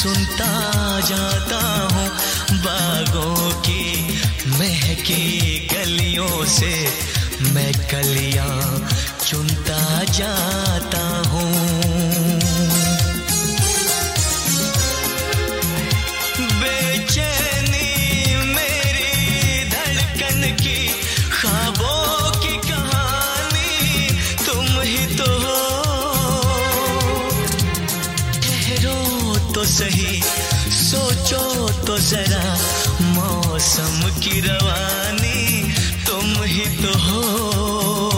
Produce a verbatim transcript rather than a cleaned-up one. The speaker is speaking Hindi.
सुनता जाता हूँ, बागों की महकी गलियों से मैं कलियां चुनता जाता हूँ। बेचैनी मेरी धड़कन की, ख्वाबों की कहानी तुम ही तो हो। ठहरो तो सही, सोचो तो जरा, मौसम की रवानी तुम ही तो हो।